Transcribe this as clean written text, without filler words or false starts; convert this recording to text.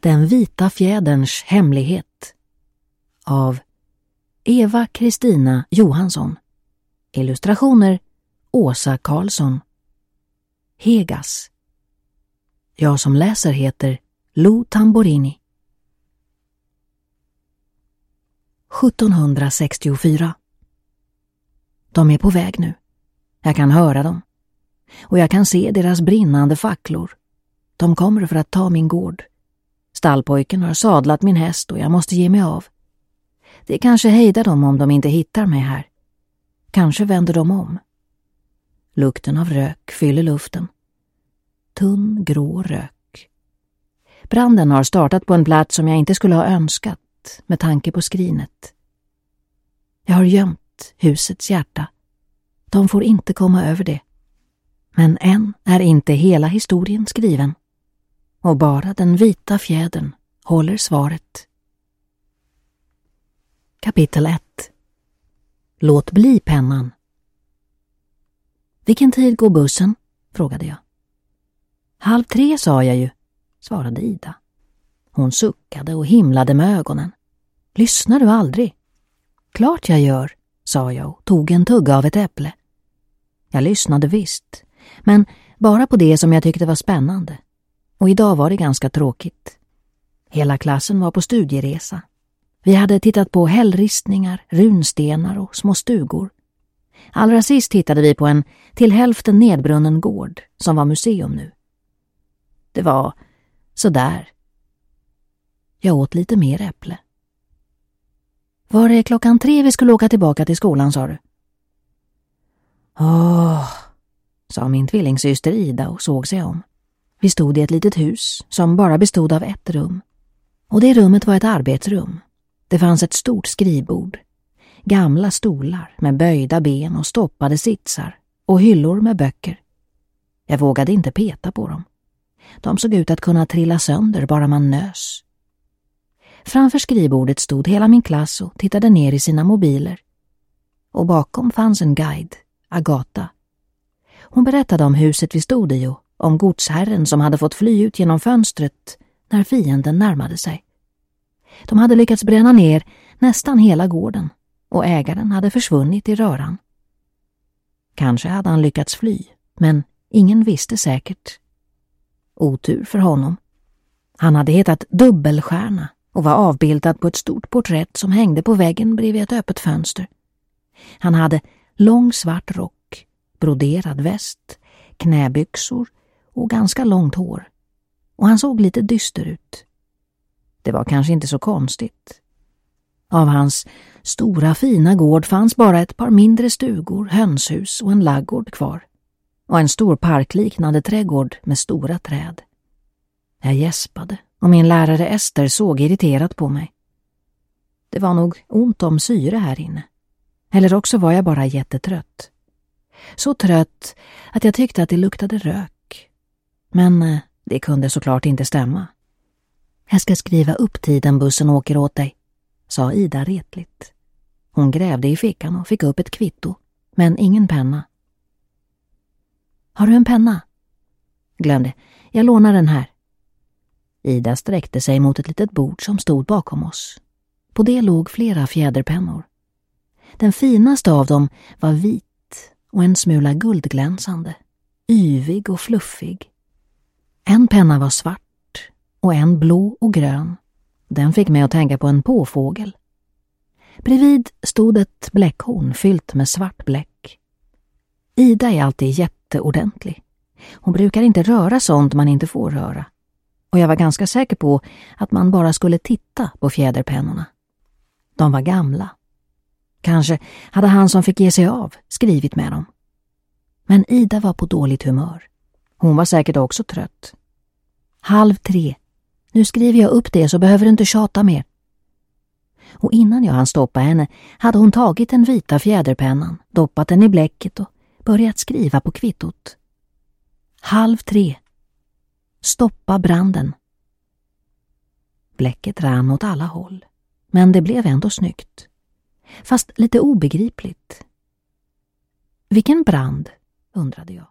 Den vita fjäderns hemlighet av Eva Kristina Johansson. Illustrationer Åsa Karlsson. Hegas. Jag som läser heter Lou Tamborini. 1764. De är på väg nu. Jag kan höra dem. Och jag kan se deras brinnande facklor. De kommer för att ta min gård. Stallpojken har sadlat min häst och jag måste ge mig av. Det kanske hejdar dem om de inte hittar mig här. Kanske vänder de om. Lukten av rök fyller luften. Tunn, grå rök. Branden har startat på en plats som jag inte skulle ha önskat med tanke på skrinet. Jag har gömt husets hjärta. De får inte komma över det. Men än är inte hela historien skriven. Och bara den vita fjädern håller svaret. Kapitel 1. Låt bli pennan. Vilken tid går bussen? Frågade jag. 2:30 sa jag ju, svarade Ida. Hon suckade och himlade med ögonen. Lyssnar du aldrig? Klart jag gör, sa jag och tog en tugga av ett äpple. Jag lyssnade visst, men bara på det som jag tyckte var spännande. Och idag var det ganska tråkigt. Hela klassen var på studieresa. Vi hade tittat på hällristningar, runstenar och små stugor. Allra sist tittade vi på en till hälften nedbrunnen gård som var museum nu. Det var så där. Jag åt lite mer äpple. Var det 3:00 vi skulle åka tillbaka till skolan, sa du? Sa min tvillingsyster Ida och såg sig om. Vi stod i ett litet hus som bara bestod av ett rum. Och det rummet var ett arbetsrum. Det fanns ett stort skrivbord, gamla stolar med böjda ben och stoppade sitsar och hyllor med böcker. Jag vågade inte peta på dem. De såg ut att kunna trilla sönder bara man nös. Framför skrivbordet stod hela min klass och tittade ner i sina mobiler. Och bakom fanns en guide, Agata. Hon berättade om huset vi stod i och om godsherren som hade fått fly ut genom fönstret när fienden närmade sig. De hade lyckats bränna ner nästan hela gården och ägaren hade försvunnit i röran. Kanske hade han lyckats fly, men ingen visste säkert. Otur för honom. Han hade hetat Dubbelstjärna och var avbildad på ett stort porträtt som hängde på väggen bredvid ett öppet fönster. Han hade lång svart rock, broderad väst, knäbyxor och ganska långt hår. Och han såg lite dyster ut. Det var kanske inte så konstigt. Av hans stora fina gård fanns bara ett par mindre stugor, hönshus och en laggård kvar. Och en stor parkliknande trädgård med stora träd. Jag gäspade och min lärare Ester såg irriterat på mig. Det var nog ont om syre här inne. Eller också var jag bara jättetrött. Så trött att jag tyckte att det luktade rök. Men det kunde såklart inte stämma. Jag ska skriva upp tiden bussen åker åt dig, sa Ida retligt. Hon grävde i fickan och fick upp ett kvitto, men ingen penna. Har du en penna? Glömde, jag lånar den här. Ida sträckte sig mot ett litet bord som stod bakom oss. På det låg flera fjäderpennor. Den finaste av dem var vit och en smula guldglänsande, yvig och fluffig. En penna var svart och en blå och grön. Den fick mig att tänka på en påfågel. Bredvid stod ett bläckhorn fyllt med svart bläck. Ida är alltid jätteordentlig. Hon brukar inte röra sånt man inte får röra. Och jag var ganska säker på att man bara skulle titta på fjäderpennorna. De var gamla. Kanske hade han som fick ge sig av skrivit med dem. Men Ida var på dåligt humör. Hon var säkert också trött. 2:30. Nu skriver jag upp det så behöver du inte tjata mer. Och innan jag hann stoppa henne hade hon tagit den vita fjäderpennan, doppat den i bläcket och börjat skriva på kvittot. 2:30. Stoppa branden. Bläcket rann åt alla håll, men det blev ändå snyggt. Fast lite obegripligt. Vilken brand, undrade jag.